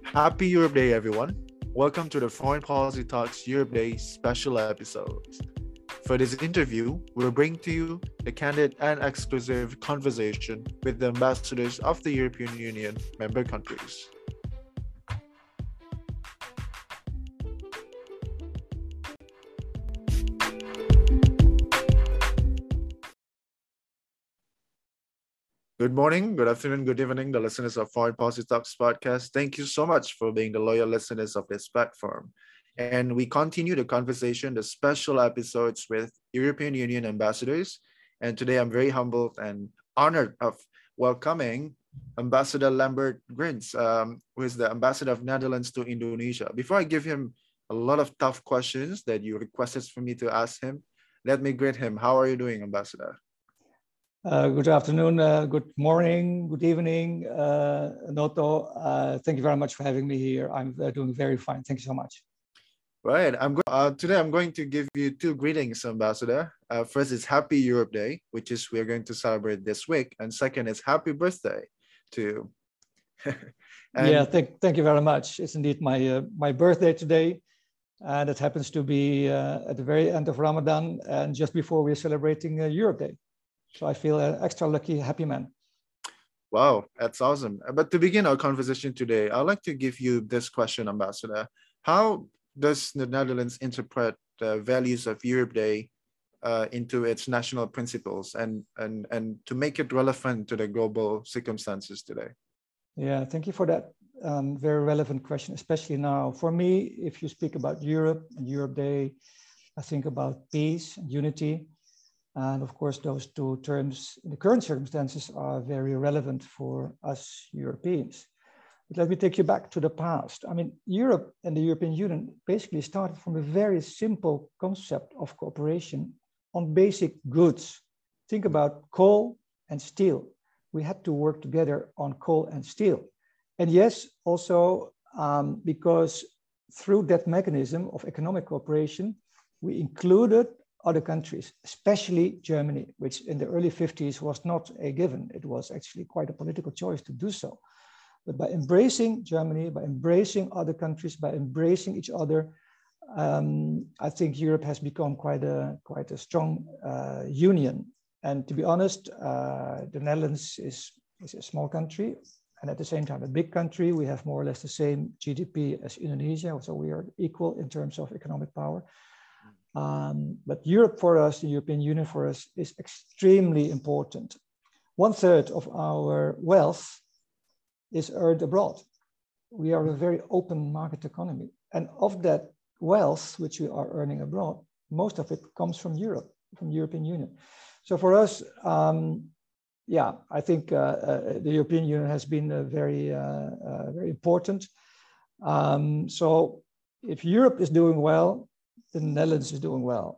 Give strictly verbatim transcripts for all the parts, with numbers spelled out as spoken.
Happy Europe Day, everyone. Welcome to the Foreign Policy Talks Europe Day special episode. For this interview, we'll bring to you the candid and exclusive conversation with the ambassadors of the European Union member countries. Good morning, good afternoon, good evening, the listeners of Foreign Policy Talks podcast. Thank you so much for being the loyal listeners of this platform. And we continue the conversation, the special episodes with European Union ambassadors. And today I'm very humbled and honored of welcoming Ambassador Lambert Grins, um, who is the ambassador of Netherlands to Indonesia. Before I give him a lot of tough questions that you requested for me to ask him, let me greet him. How are you doing, Ambassador? Uh, good afternoon, uh, good morning, good evening, uh, Noto. Uh, thank you very much for having me here. I'm uh, doing very fine. Thank you so much. Right. I'm go- uh, today I'm going to give you two greetings, Ambassador. Uh, first is Happy Europe Day, which is we're going to celebrate this week, and second is Happy Birthday to. and yeah, thank thank you very much. It's indeed my uh, my birthday today, and it happens to be uh, at the very end of Ramadan and just before we're celebrating uh, Europe Day. So I feel an extra lucky, happy man. Wow, that's awesome. But to begin our conversation today, I'd like to give you this question, Ambassador. How does the Netherlands interpret the values of Europe Day uh, into its national principles and, and, and to make it relevant to the global circumstances today? Yeah, thank you for that um, very relevant question, especially now. For me, if you speak about Europe and Europe Day, I think about peace and unity. And of course, those two terms in the current circumstances are very relevant for us Europeans. But let me take you back to the past. I mean, Europe and the European Union basically started from a very simple concept of cooperation on basic goods. Think about coal and steel. We had to work together on coal and steel. And yes, also um, because through that mechanism of economic cooperation, we included other countries, especially Germany, which in the early fifties was not a given. It was actually quite a political choice to do so. But by embracing Germany, by embracing other countries, by embracing each other, um, I think Europe has become quite a, quite a strong uh, union. And to be honest, uh, the Netherlands is, is a small country, and at the same time a big country. We have more or less the same G D P as Indonesia, so we are equal in terms of economic power. Um, but Europe for us, the European Union for us, is extremely important. One third of our wealth is earned abroad. We are a very open market economy. And of that wealth, which we are earning abroad, most of it comes from Europe, from the European Union. So for us, um, yeah, I think uh, uh, the European Union has been uh, very, uh, uh, very important. Um, so if Europe is doing well, the Netherlands is doing well.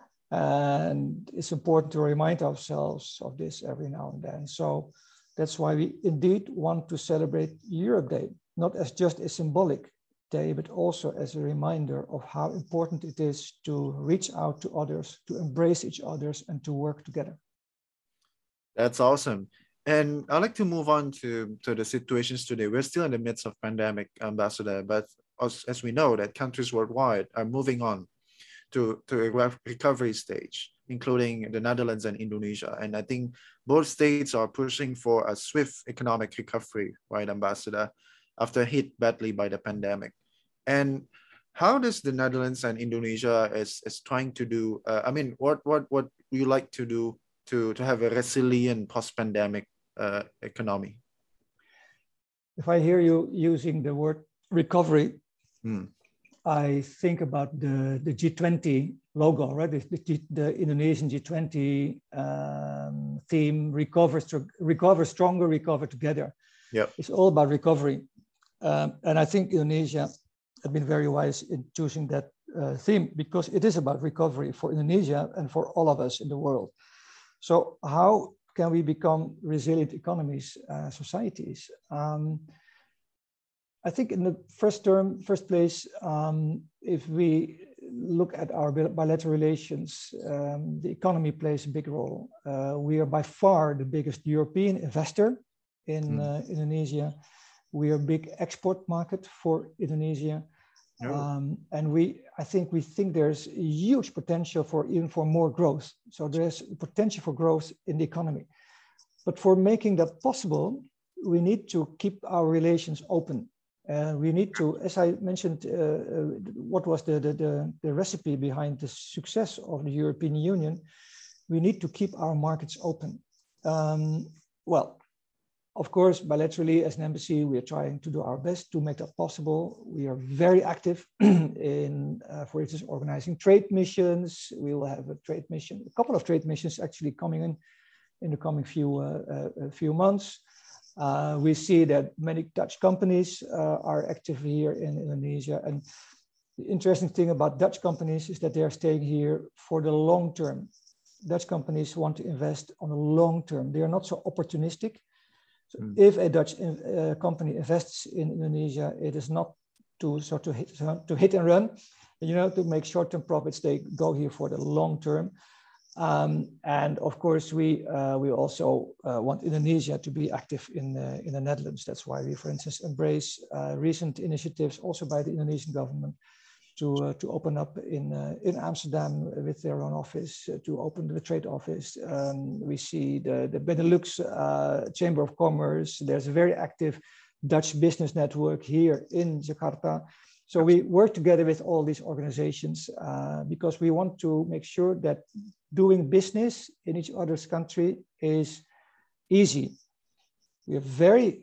And it's important to remind ourselves of this every now and then. So that's why we indeed want to celebrate Europe Day, not as just a symbolic day, but also as a reminder of how important it is to reach out to others, to embrace each others, and to work together. That's awesome. And I'd like to move on to, to the situations today. We're still in the midst of pandemic, Ambassador, but as, as we know that countries worldwide are moving on to, to a recovery stage, including the Netherlands and Indonesia. And I think both states are pushing for a swift economic recovery, right, Ambassador, after hit badly by the pandemic. And how does the Netherlands and Indonesia is, is trying to do, uh, I mean, what, what, what you like to do to, to have a resilient post-pandemic uh, economy? If I hear you using the word recovery, hmm. I think about the, the G twenty logo, right? The, the, the Indonesian G twenty um, theme, recover, recover stronger, recover together. Yep. It's all about recovery. Um, and I think Indonesia has been very wise in choosing that uh, theme because it is about recovery for Indonesia and for all of us in the world. So how can we become resilient economies, uh, societies? Um, I think in the first term, first place, um, if we look at our bilateral relations, um, the economy plays a big role. Uh, we are by far the biggest European investor in mm. uh, Indonesia. We are a big export market for Indonesia. No. Um, and we, I think we think there's huge potential for even for more growth. So there's potential for growth in the economy. But for making that possible, we need to keep our relations open. Uh, we need to, as I mentioned, uh, uh, what was the, the, the, the recipe behind the success of the European Union? We need to keep our markets open. Um, well, of course, bilaterally as an embassy, we are trying to do our best to make that possible. We are very active in, uh, for instance, organizing trade missions. We will have a trade mission, a couple of trade missions actually coming in in the coming few, uh, uh, few months. Uh, we see that many Dutch companies uh, are active here in Indonesia. And the interesting thing about Dutch companies is that they are staying here for the long term. Dutch companies want to invest on the long term. They are not so opportunistic. So mm. if a Dutch uh, company invests in Indonesia, it is not to sort of hit, to hit and run, you know, to make short-term profits. They go here for the long term. Um, and of course, we uh, we also uh, want Indonesia to be active in uh, in the Netherlands. That's why we, for instance, embrace uh, recent initiatives also by the Indonesian government to uh, to open up in uh, in Amsterdam with their own office, uh, to open the trade office. Um, we see the the Benelux uh, Chamber of Commerce. There's a very active Dutch business network here in Jakarta. So we work together with all these organizations uh, because we want to make sure that doing business in each other's country is easy. We are very,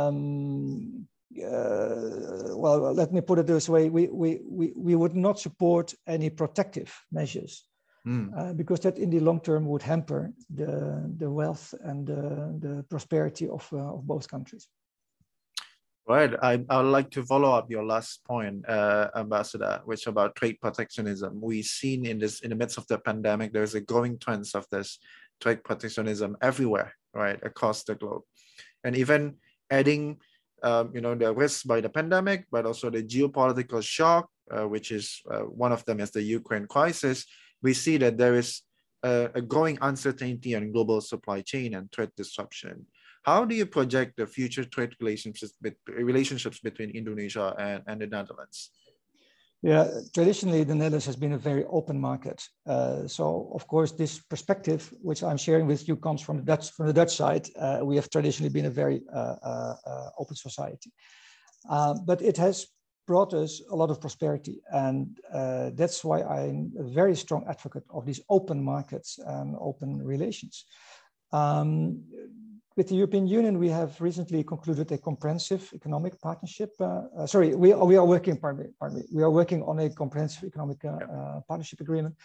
um, uh, well, let me put it this way, we, we, we, we would not support any protective measures mm. uh, because that in the long term would hamper the, the wealth and the, the prosperity of, uh, of both countries. Right. I, I would like to follow up your last point, uh, Ambassador, which about trade protectionism. We've seen in this, in the midst of the pandemic, there's a growing trend of this trade protectionism everywhere, right, across the globe. And even adding, um, you know, the risks by the pandemic, but also the geopolitical shock, uh, which is uh, one of them is the Ukraine crisis. We see that there is a, a growing uncertainty on global supply chain and trade disruption. How do you project the future trade relationships, relationships between Indonesia and, and the Netherlands? Yeah, traditionally, the Netherlands has been a very open market. Uh, so, of course, this perspective, which I'm sharing with you, comes from the Dutch, from the Dutch side. Uh, we have traditionally been a very uh, uh, uh, open society. Uh, but it has brought us a lot of prosperity. And uh, that's why I'm a very strong advocate of these open markets and open relations. Um, With the European Union, we have recently concluded a comprehensive economic partnership. Uh, uh, sorry, we, we are working, pardon me, pardon me, we are working on a comprehensive economic uh, uh, partnership agreement.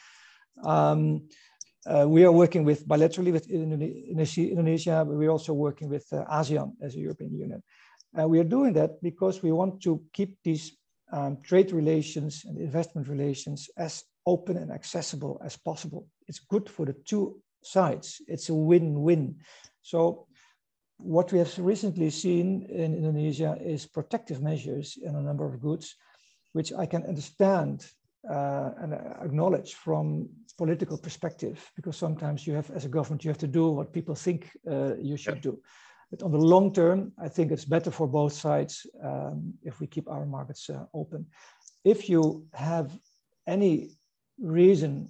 Um, uh, we are working with bilaterally with Indonesia, but we're also working with uh, ASEAN as a European Union. And we are doing that because we want to keep these um, trade relations and investment relations as open and accessible as possible. It's good for the two sides. It's a win-win. So what we have recently seen in Indonesia is protective measures in a number of goods, which I can understand uh, and acknowledge from political perspective, because sometimes you have, as a government, you have to do what people think uh, you should do. But on the long term, I think it's better for both sides um, if we keep our markets uh, open. If you have any reason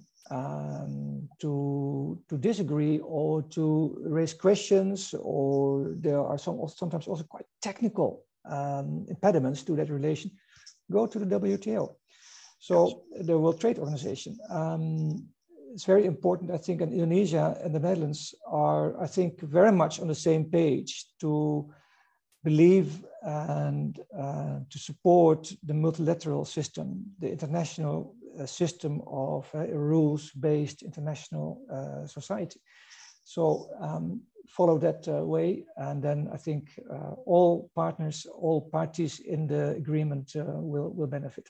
Um, to, to disagree or to raise questions, or there are some sometimes also quite technical um, impediments to that relation, go to the W T O. So the World Trade Organization. Um, it's very important, I think, and Indonesia and the Netherlands are, I think, very much on the same page to believe and uh, to support the multilateral system, the international uh, system of uh, rules-based international uh, society. So um, follow that uh, way, and then I think uh, all partners, all parties in the agreement uh, will, will benefit.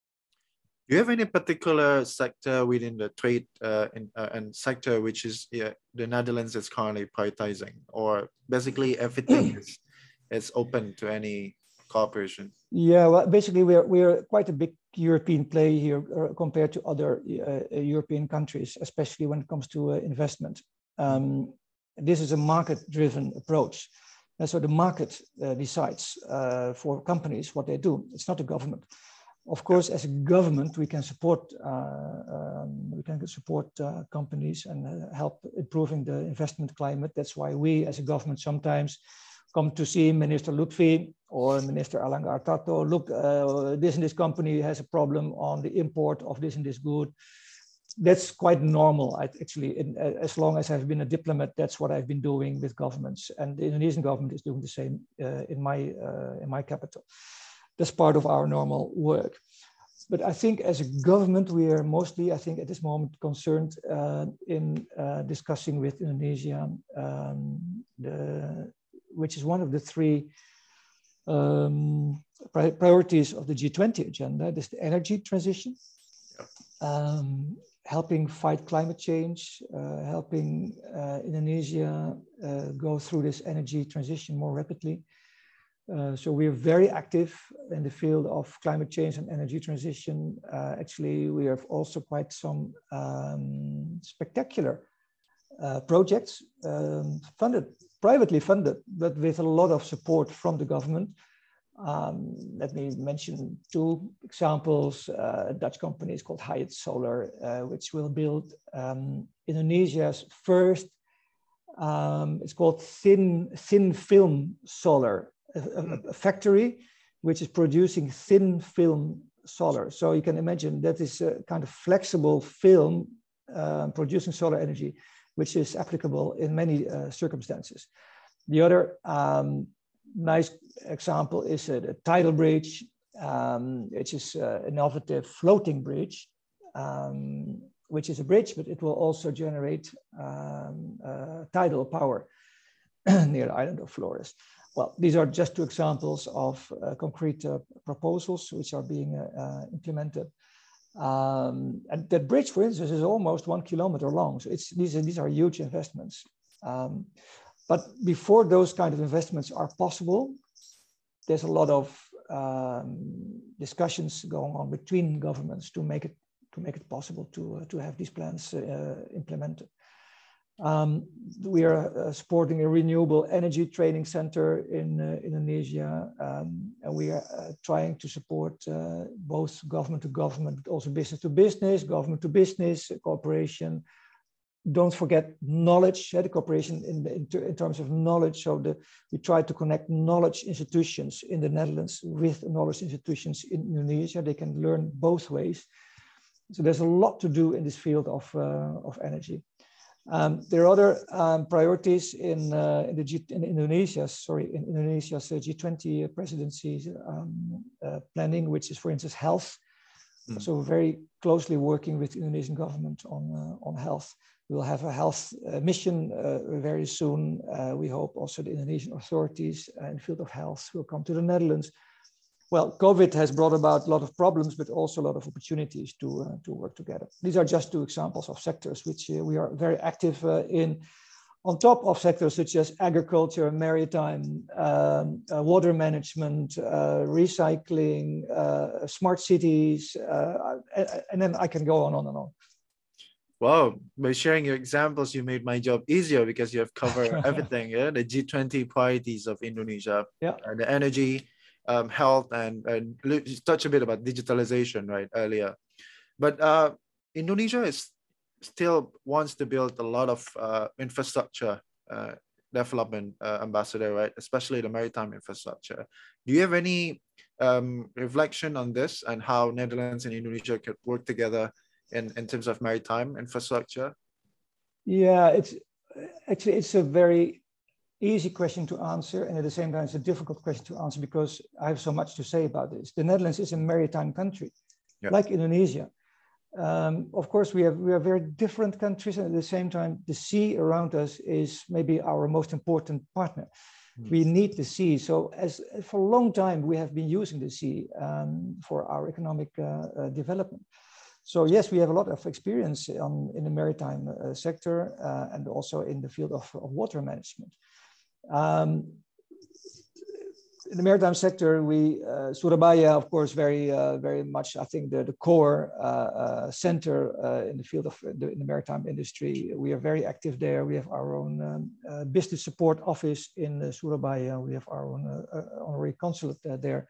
Do you have any particular sector within the trade uh, in, uh, and sector which is yeah, the Netherlands is currently prioritizing, or basically everything is is open to any cooperation? Yeah, well, basically we're we're quite a big European play here uh, compared to other uh, European countries, especially when it comes to uh, investment. Um, this is a market-driven approach. And so the market uh, decides uh, for companies what they do. It's not the government. Of course, as a government, we can support uh, um, we can support uh, companies and uh, help improving the investment climate. That's why we, as a government, sometimes come to see Minister Lutfi or Minister Erlangga Hartarto. Look, uh, this and this company has a problem on the import of this and this good. That's quite normal, I, actually. In, uh, as long as I've been a diplomat, that's what I've been doing with governments, and the Indonesian government is doing the same uh, in my uh, in my capital. That's part of our normal work. But I think as a government, we are mostly, I think at this moment, concerned uh, in uh, discussing with Indonesia, um, the, which is one of the three um, pri priorities of the G twenty agenda. This is the energy transition, um, helping fight climate change, uh, helping uh, Indonesia uh, go through this energy transition more rapidly. Uh, so we're very active in the field of climate change and energy transition. Uh, actually, we have also quite some um, spectacular uh, projects um, funded, privately funded, but with a lot of support from the government. Um, let me mention two examples. Uh, a Dutch company is called Hyatt Solar, uh, which will build um, Indonesia's first, um, it's called thin, thin film solar. A, a factory which is producing thin film solar. So you can imagine that is a kind of flexible film uh, producing solar energy, which is applicable in many uh, circumstances. The other um, nice example is a, a tidal bridge, um, which is uh, an innovative floating bridge, um, which is a bridge, but it will also generate um, uh, tidal power near the island of Flores. Well, these are just two examples of uh, concrete uh, proposals which are being uh, uh, implemented. Um, and that bridge, for instance, is almost one kilometer long. So it's, these, are, these are huge investments. Um, but before those kind of investments are possible, there's a lot of um, discussions going on between governments to make it, to make it possible to, uh, to have these plans uh, implemented. Um, we are uh, supporting a renewable energy training center in uh, Indonesia, um, and we are uh, trying to support uh, both government to government, but also business to business, government to business, cooperation. Don't forget knowledge, yeah, the cooperation in, the, in, ter in terms of knowledge. So the, we try to connect knowledge institutions in the Netherlands with knowledge institutions in Indonesia. They can learn both ways. So there's a lot to do in this field of, uh, of energy. Um, there are other um, priorities in, uh, in, the G in Indonesia, sorry, in Indonesia's uh, G twenty presidency um, uh, planning, which is, for instance, health. Mm. So very closely working with the Indonesian government on, uh, on health. We'll have a health uh, mission uh, very soon. Uh, we hope also the Indonesian authorities uh, in the field of health will come to the Netherlands. Well, COVID has brought about a lot of problems, but also a lot of opportunities to, uh, to work together. These are just two examples of sectors which uh, we are very active uh, in, on top of sectors such as agriculture, maritime, um, uh, water management, uh, recycling, uh, smart cities, uh, and then I can go on, on and on. Wow, by sharing your examples, you made my job easier because you have covered everything, yeah? The G twenty priorities of Indonesia, yeah. uh, the energy, Um, health, and, and touch a bit about digitalization right earlier. But uh, Indonesia is still wants to build a lot of uh, infrastructure uh, development, uh, Ambassador, right? Especially the maritime infrastructure. Do you have any um, reflection on this and how Netherlands and Indonesia could work together in, in terms of maritime infrastructure? Yeah, it's actually, it's a very easy question to answer, and at the same time it's a difficult question to answer because I have so much to say about this. The Netherlands is a maritime country, yeah. Like Indonesia. Um, of course, we have we are very different countries, and at the same time, the sea around us is maybe our most important partner. Mm. We need the sea. So, as for a long time, we have been using the sea um, for our economic uh, uh, development. So yes, we have a lot of experience on, in the maritime uh, sector uh, and also in the field of, of water management. Um, in the maritime sector, we uh, Surabaya, of course, very uh, very much. I think the the core uh, uh, center uh, in the field of the, in the maritime industry. We are very active there. We have our own um, uh, business support office in uh, Surabaya. We have our own uh, uh, honorary consulate uh, there.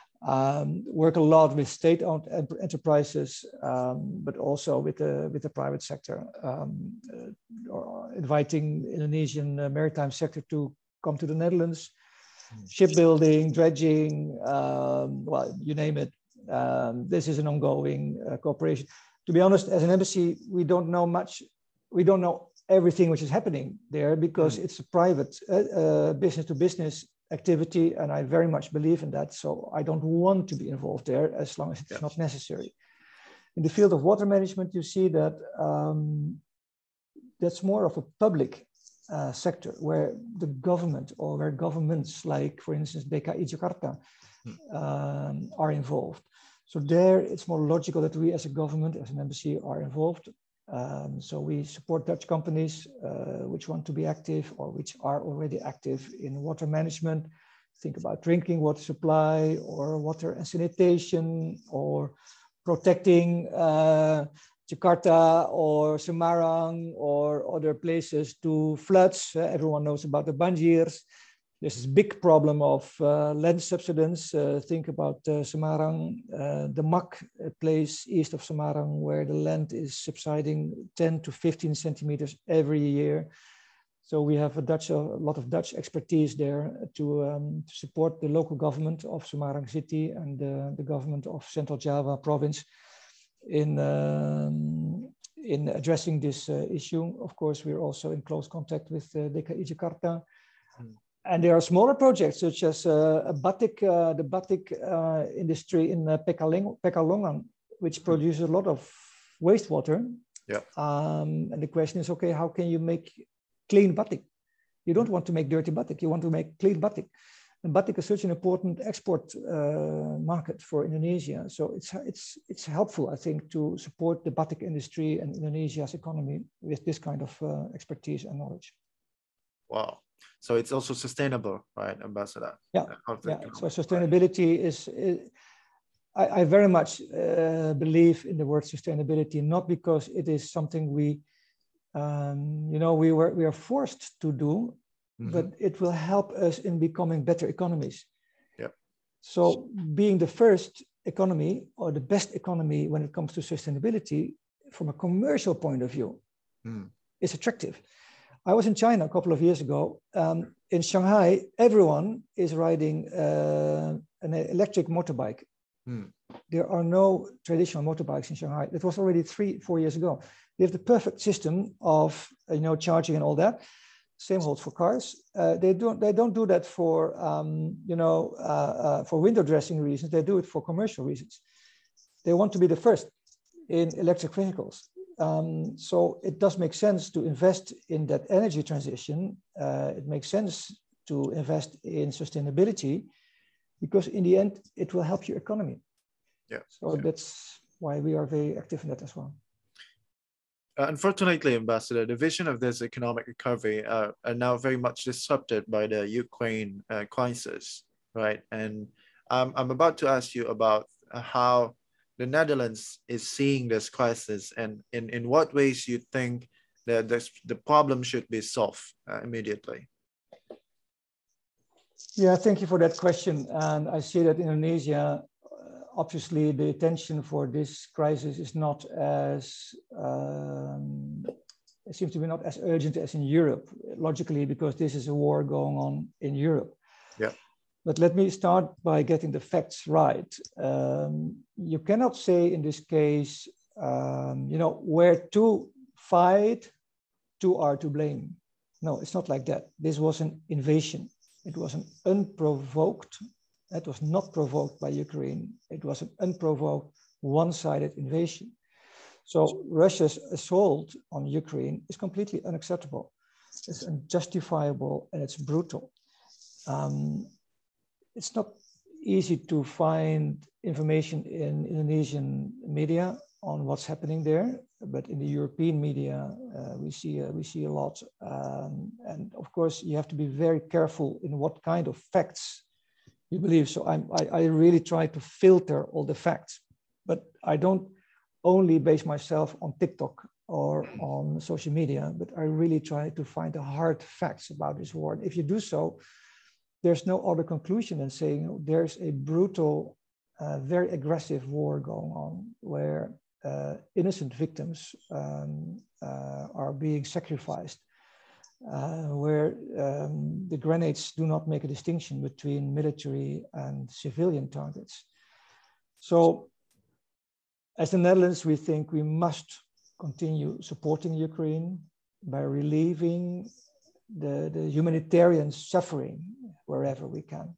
Um, work a lot with state-owned enterprises, um, but also with the with the private sector, um, uh, inviting Indonesian uh, maritime sector to come to the Netherlands. Shipbuilding, dredging, um, well, you name it. Um, this is an ongoing uh, cooperation. To be honest, as an embassy, we don't know much. We don't know everything which is happening there because mm. it's a private uh, uh, business-to-business activity, and I very much believe in that. So I don't want to be involved there as long as it's yes. not necessary. In the field of water management, you see that um, that's more of a public Uh, sector where the government or where governments like, for instance, D K I Jakarta um, are involved. So there it's more logical that we as a government, as an embassy, are involved. Um, so we support Dutch companies uh, which want to be active or which are already active in water management. Think about drinking water supply or water and sanitation or protecting uh, Jakarta or Semarang or other places to floods. Uh, everyone knows about the banjirs. There's this big problem of uh, land subsidence. Uh, think about uh, Semarang, uh, the Mak place east of Semarang, where the land is subsiding ten to fifteen centimeters every year. So we have a Dutch, a lot of Dutch expertise there to, um, to support the local government of Semarang city and uh, the government of Central Java province in um, in addressing this uh, issue. Of course, we're also in close contact with uh, D K I Jakarta. Mm. And there are smaller projects such as uh, a batik, uh, the batik uh, industry in uh, Pekaling, Pekalongan, which mm. produces a lot of wastewater. Yeah. Um, and the question is, okay, how can you make clean batik? You don't want to make dirty batik, you want to make clean batik. And batik is such an important export uh, market for Indonesia. So it's, it's, it's helpful, I think, to support the batik industry and Indonesia's economy with this kind of uh, expertise and knowledge. Wow. So it's also sustainable, right, Ambassador? Yeah, yeah. So sustainability right. is, is I, I very much uh, believe in the word sustainability, not because it is something we, um, you know, we, were, we are forced to do, Mm-hmm. but it will help us in becoming better economies. Yep. So being the first economy or the best economy when it comes to sustainability from a commercial point of view mm. is attractive. I was in China a couple of years ago. Um, in Shanghai, everyone is riding uh, an electric motorbike. Mm. There are no traditional motorbikes in Shanghai. That was already three, four years ago. They have the perfect system of you know charging and all that. Same holds for cars. Uh, they don't. They don't do that for um, you know uh, uh, for window dressing reasons. They do it for commercial reasons. They want to be the first in electric vehicles. Um, so it does make sense to invest in that energy transition. Uh, it makes sense to invest in sustainability because in the end it will help your economy. Yeah. So yeah. that's why we are very active in that as well. Uh, unfortunately, Ambassador, the vision of this economic recovery uh, are now very much disrupted by the Ukraine uh, crisis, right? And um, I'm about to ask you about uh, how the Netherlands is seeing this crisis and in, in what ways you think that this, the problem should be solved uh, immediately. Yeah, thank you for that question. And I see that Indonesia, obviously, the attention for this crisis is not as, um, it seems to be not as urgent as in Europe, logically, because this is a war going on in Europe. Yeah. But let me start by getting the facts right. Um, you cannot say in this case, um, you know, where two fight, two are to blame. No, it's not like that. This was an invasion. It was an unprovoked It was not provoked by Ukraine. It was an unprovoked, one-sided invasion. So Russia's assault on Ukraine is completely unacceptable. It's unjustifiable and it's brutal. Um, it's not easy to find information in Indonesian media on what's happening there, but in the European media, uh, we see uh, we see a lot. Um, and of course, you have to be very careful in what kind of facts You believe so? I'm, I, I really try to filter all the facts, but I don't only base myself on TikTok or on social media, but I really try to find the hard facts about this war. And if you do so, there's no other conclusion than saying, oh, there's a brutal, uh, very aggressive war going on where uh, innocent victims um, uh, are being sacrificed, uh, where um, the grenades do not make a distinction between military and civilian targets. So as the Netherlands, we think we must continue supporting Ukraine by relieving the, the humanitarian suffering wherever we can.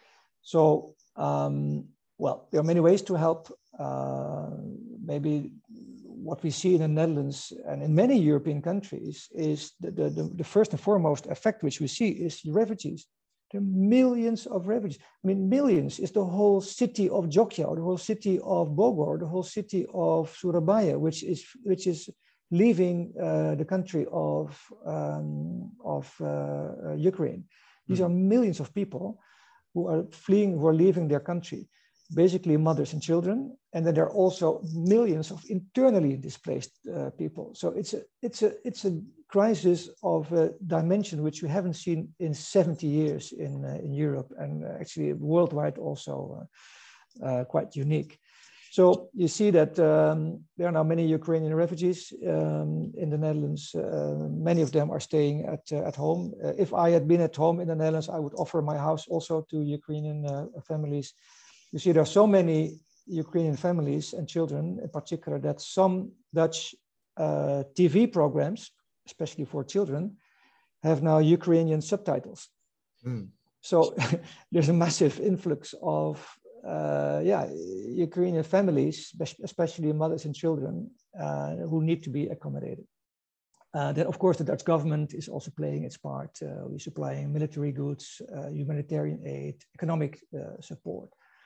So, um, well, there are many ways to help. Uh, maybe what we see in the Netherlands and in many European countries is the, the, the, the first and foremost effect which we see is refugees. There are millions of refugees. I mean, millions is the whole city of Jogja, the whole city of Bogor, the whole city of Surabaya, which is which is leaving uh, the country of um, of uh, Ukraine. These mm-hmm. are millions of people who are fleeing, who are leaving their country, basically mothers and children, and then there are also millions of internally displaced uh, people. So it's a it's a it's a crisis of a dimension which we haven't seen in seventy years in uh, in Europe, and uh, actually worldwide also uh, uh, quite unique. So you see that um, there are now many Ukrainian refugees um, in the Netherlands. Uh, many of them are staying at uh, at home. Uh, if I had been at home in the Netherlands, I would offer my house also to Ukrainian uh, families. You see, there are so many Ukrainian families and children in particular that some Dutch uh, T V programs, especially for children, have now Ukrainian subtitles. Mm. So there's a massive influx of uh, yeah, Ukrainian families, especially mothers and children, uh, who need to be accommodated. Uh, then, of course, the Dutch government is also playing its part. Uh, we're supplying military goods, uh, humanitarian aid, economic uh, support.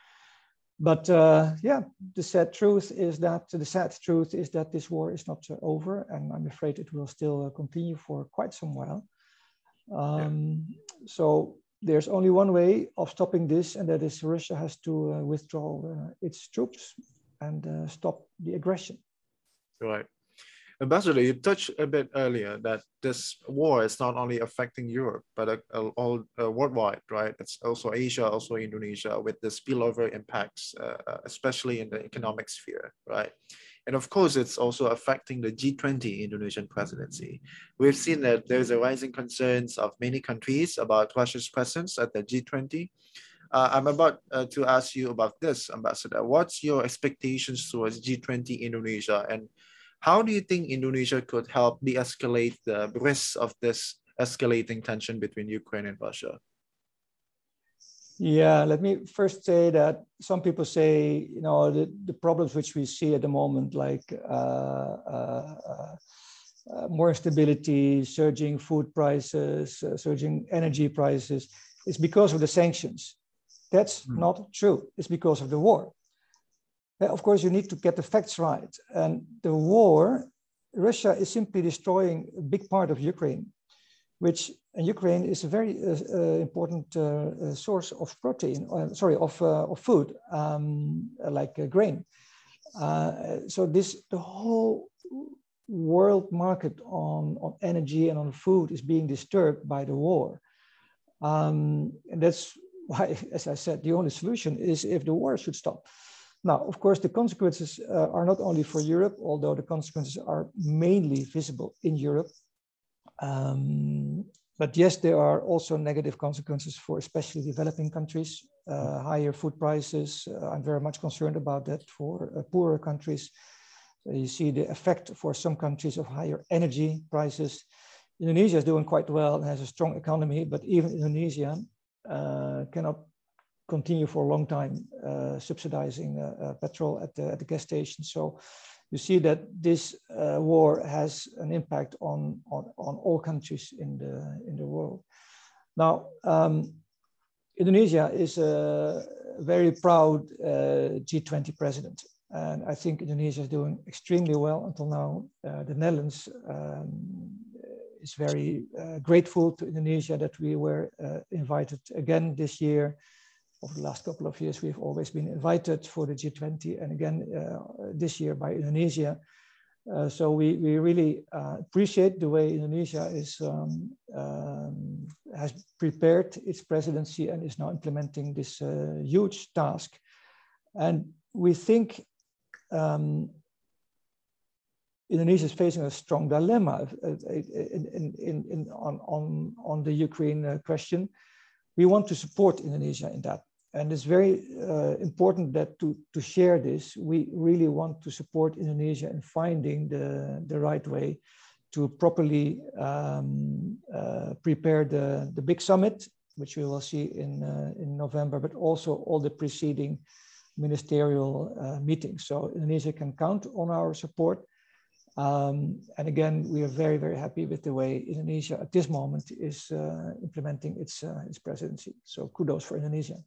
But uh, yeah, the sad truth is that the sad truth is that this war is not uh, over, and I'm afraid it will still uh, continue for quite some while. Um, yeah. So there's only one way of stopping this, and that is Russia has to uh, withdraw uh, its troops and uh, stop the aggression. Right. Ambassador, you touched a bit earlier that this war is not only affecting Europe, but uh, all uh, worldwide, right? It's also Asia, also Indonesia, with the spillover impacts, uh, especially in the economic sphere, right? And of course, it's also affecting the G twenty Indonesian presidency. We've seen that there's a rising concerns of many countries about Russia's presence at the G twenty. Uh, I'm about uh, to ask you about this, Ambassador. What's your expectations towards G twenty Indonesia, and how do you think Indonesia could help de-escalate the risks of this escalating tension between Ukraine and Russia? Yeah, let me first say that some people say, you know, the, the problems which we see at the moment, like uh, uh, uh, more instability, surging food prices, uh, surging energy prices, is because of the sanctions. That's mm. not true. It's because of the war. Of course, you need to get the facts right. And the war, Russia is simply destroying a big part of Ukraine, which and Ukraine is a very uh, uh, important uh, source of protein, uh, sorry, of, uh, of food, um, like uh, grain. Uh, so this, the whole world market on, on energy and on food is being disturbed by the war. Um, and that's why, as I said, the only solution is if the war should stop. Now, of course, the consequences uh, are not only for Europe, although the consequences are mainly visible in Europe. Um, but yes, there are also negative consequences for especially developing countries, uh, higher food prices. Uh, I'm very much concerned about that for uh, poorer countries. So you see the effect for some countries of higher energy prices. Indonesia is doing quite well and has a strong economy, but even Indonesia uh, cannot continue for a long time uh, subsidizing uh, uh, petrol at the, at the gas station. So you see that this uh, war has an impact on, on, on all countries in the, in the world. Now, um, Indonesia is a very proud uh, G twenty president. And I think Indonesia is doing extremely well until now. Uh, the Netherlands um, is very uh, grateful to Indonesia that we were uh, invited again this year over the last couple of years, we've always been invited for the G twenty, and again uh, this year by Indonesia. Uh, so we, we really uh, appreciate the way Indonesia is, um, um, has prepared its presidency and is now implementing this uh, huge task. And we think um, Indonesia is facing a strong dilemma in, in, in, in, on, on, on the Ukraine uh, question. We want to support Indonesia in that. And it's very uh, important that to, to share this, we really want to support Indonesia in finding the, the right way to properly um, uh, prepare the, the big summit, which we will see in, uh, in November, but also all the preceding ministerial uh, meetings. So Indonesia can count on our support. Um, and again, we are very, very happy with the way Indonesia at this moment is uh, implementing its, uh, its presidency. So kudos for Indonesia.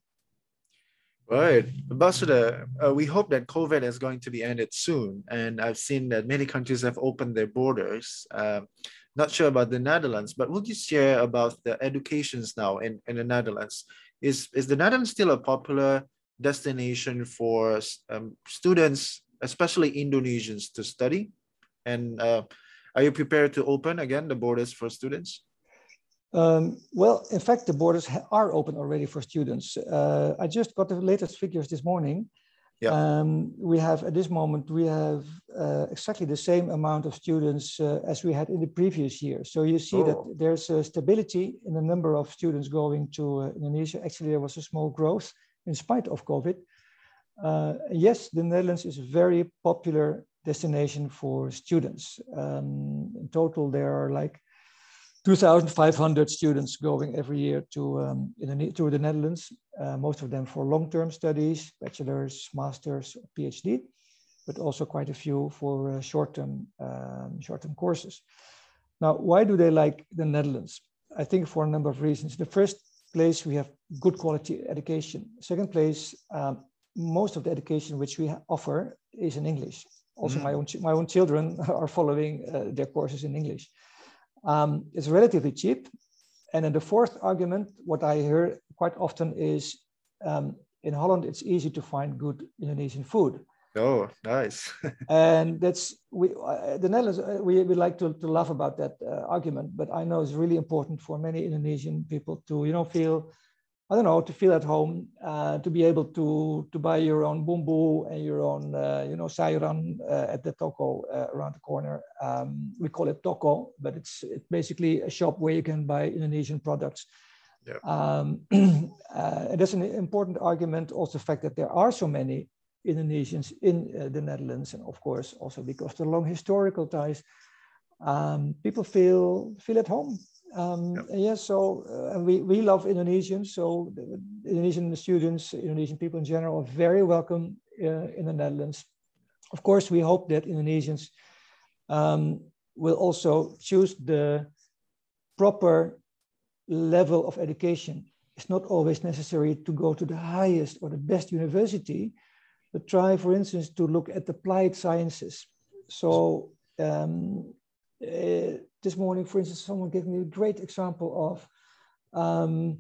Right. Ambassador, uh, we hope that COVID is going to be ended soon. And I've seen that many countries have opened their borders. Uh, not sure about the Netherlands, but would you share about the educations now in, in the Netherlands? Is, is the Netherlands still a popular destination for um, students, especially Indonesians, to study? And uh, are you prepared to open again the borders for students? Um, well, in fact, the borders are open already for students. Uh, I just got the latest figures this morning. Yeah. Um, we have, at this moment, we have uh, exactly the same amount of students uh, as we had in the previous year. So you see oh. that there's a stability in the number of students going to uh, Indonesia. Actually, there was a small growth in spite of COVID. Uh, yes, the Netherlands is a very popular destination for students. Um, in total, there are like two thousand five hundred students going every year to, um, in the, to the Netherlands, uh, most of them for long-term studies, bachelor's, master's, PhD, but also quite a few for uh, short-term um, short-term courses. Now, why do they like the Netherlands? I think for a number of reasons. The first place, we have good quality education. Second place, um, most of the education which we offer is in English. Also, mm. my own my own children are following uh, their courses in English. Um, it's relatively cheap. And then the fourth argument, what I hear quite often is um, in Holland, it's easy to find good Indonesian food. Oh, nice. And that's, we, uh, the Netherlands, uh, we, we like to, to laugh about that uh, argument, but I know it's really important for many Indonesian people to, you know, feel, I don't know, to feel at home, uh, to be able to, to buy your own bumbu and your own, uh, you know, sayuran uh, at the toko uh, around the corner. Um, we call it toko, but it's, it's basically a shop where you can buy Indonesian products. Yep. Um, uh, and that's an important argument, also the fact that there are so many Indonesians in uh, the Netherlands, and of course, also because of the long historical ties, um, people feel, feel at home. Um, yep. Yes, yeah, so uh, we, we love Indonesians, so the Indonesian students, Indonesian people in general are very welcome uh, in the Netherlands. Of course, we hope that Indonesians um, will also choose the proper level of education. It's not always necessary to go to the highest or the best university, but try, for instance, to look at applied sciences. So um, uh, this morning, for instance, someone gave me a great example of um,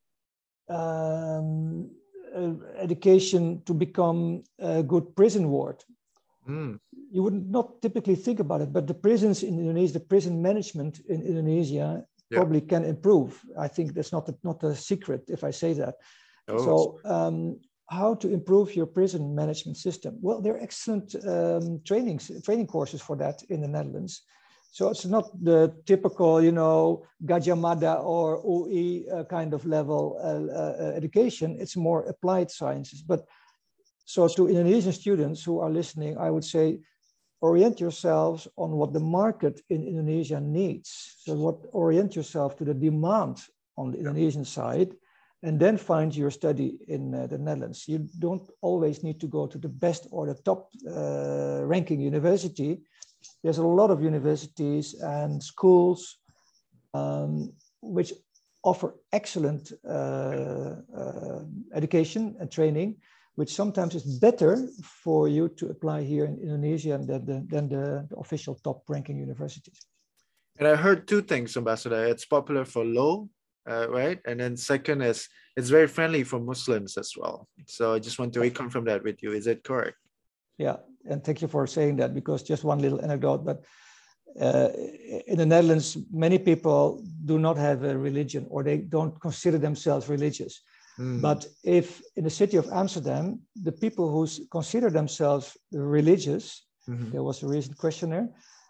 um, uh, education to become a good prison ward. Mm. You would not typically think about it, but the prisons in Indonesia, the prison management in Indonesia yeah. probably can improve. I think that's not a, not a secret if I say that. Oh. So um, how to improve your prison management system? Well, there are excellent um, trainings, training courses for that in the Netherlands. So it's not the typical, you know, Gajah Mada or U I uh, kind of level uh, uh, education. It's more applied sciences. But so to Indonesian students who are listening, I would say, orient yourselves on what the market in Indonesia needs. So what orient yourself to the demand on the Indonesian side, and then find your study in uh, the Netherlands. You don't always need to go to the best or the top uh, ranking university. There's a lot of universities and schools um, which offer excellent uh, uh, education and training, which sometimes is better for you to apply here in Indonesia than the, than the, the official top ranking universities. And I heard two things, Ambassador. It's popular for low uh, right? And then second is it's very friendly for Muslims as well. So I just want to reconfirm that with you. Is it correct? Yeah, and thank you for saying that, because just one little anecdote, but uh, in the Netherlands, many people do not have a religion, or they don't consider themselves religious. Mm. But if in the city of Amsterdam, the people who consider themselves religious, mm-hmm. there was a recent questionnaire,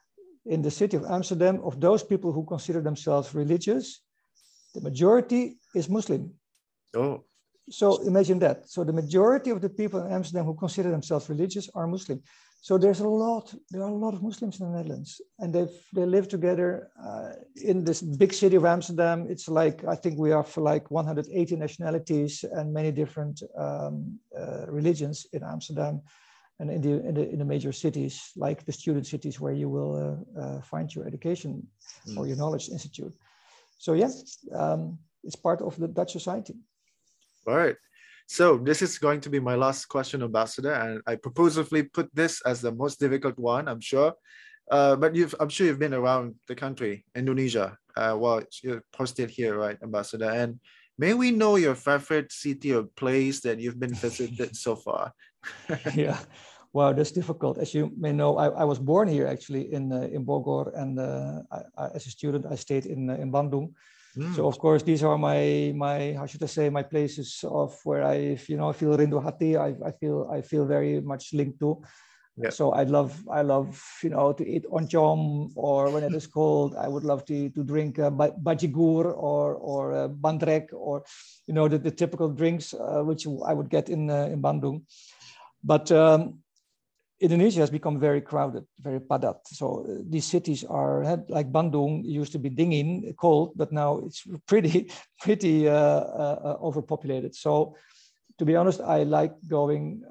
in the city of Amsterdam, of those people who consider themselves religious, the majority is Muslim. Oh. So imagine that. So the majority of the people in Amsterdam who consider themselves religious are Muslim. So there's a lot, there are a lot of Muslims in the Netherlands, and they they live together uh, in this big city of Amsterdam. It's like, I think we are for like one hundred eighty nationalities and many different um, uh, religions in Amsterdam and in the, in the in the major cities, like the student cities where you will uh, uh, find your education mm. or your knowledge institute. So yeah, um, it's part of the Dutch society. All right. So this is going to be my last question, Ambassador, and I purposefully put this as the most difficult one, I'm sure. Uh, but you've, I'm sure you've been around the country, Indonesia, uh, while you're posted here, right, Ambassador? And may we know your favorite city or place that you've been visited so far? Yeah, wow, that's difficult. As you may know, I, I was born here actually in uh, in Bogor, and uh, I, I, as a student, I stayed in uh, in Bandung. Mm. So of course, these are my my how should I say my places of where I you know feel rindu hati. I, I feel I feel very much linked to. Yeah. So I love I love you know to eat oncom, or when it is cold, I would love to to drink uh, bajigur or or uh, bandrek, or you know the, the typical drinks uh, which I would get in uh, in Bandung. But um, Indonesia has become very crowded, very padat. So uh, these cities are like Bandung used to be dingin, cold, but now it's pretty, pretty uh, uh, overpopulated. So, to be honest, I like going,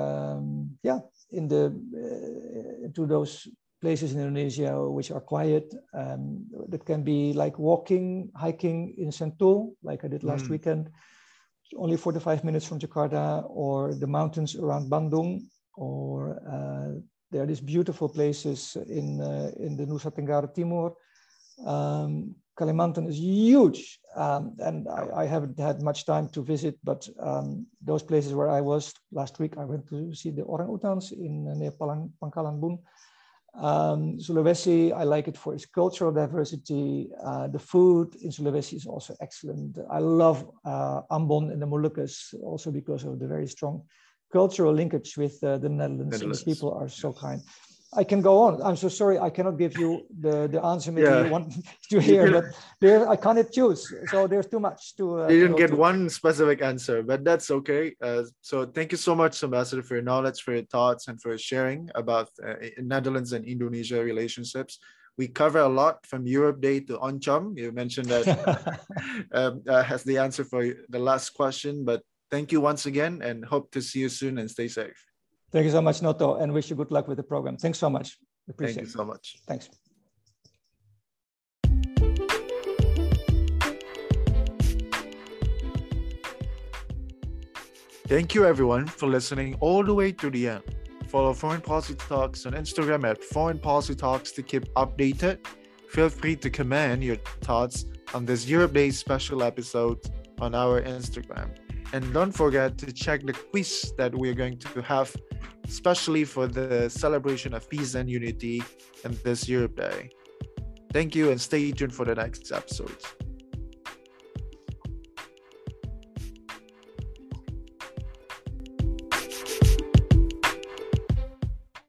um, yeah, in the uh, to those places in Indonesia which are quiet. Um, that can be like walking, hiking in Sentul, like I did last mm. weekend, only forty-five minutes from Jakarta, or the mountains around Bandung. Or uh, there are these beautiful places in uh, in the Nusa Tenggara Timur. Um, Kalimantan is huge, um, and I, I haven't had much time to visit, but um, those places where I was last week, I went to see the orangutans in uh, near Palang, Pangkalan Bun. Um, Sulawesi, I like it for its cultural diversity. Uh, the food in Sulawesi is also excellent. I love uh, Ambon and the Moluccas, also because of the very strong cultural linkage with uh, the Netherlands, Netherlands. And the people are so kind. I can go on. I'm so sorry. I cannot give you the, the answer maybe yeah. you want to hear, but there I can't choose. So there's too much to. Uh, you didn't get to. one specific answer, but that's okay. Uh, so thank you so much, Ambassador, for your knowledge, for your thoughts, and for sharing about uh, Netherlands and Indonesia relationships. We cover a lot from Europe Day to Oncom. You mentioned that um, uh, as the answer for the last question, but thank you once again, and hope to see you soon, and stay safe. Thank you so much, Noto, and wish you good luck with the program. Thanks so much. Appreciate Thank you so much. Thanks. Thank you, everyone, for listening all the way to the end. Follow Foreign Policy Talks on Instagram at Foreign Policy Talks to keep updated. Feel free to comment your thoughts on this Europe Day special episode on our Instagram. And don't forget to check the quiz that we're going to have, especially for the celebration of peace and unity in this Europe Day. Thank you, and stay tuned for the next episode.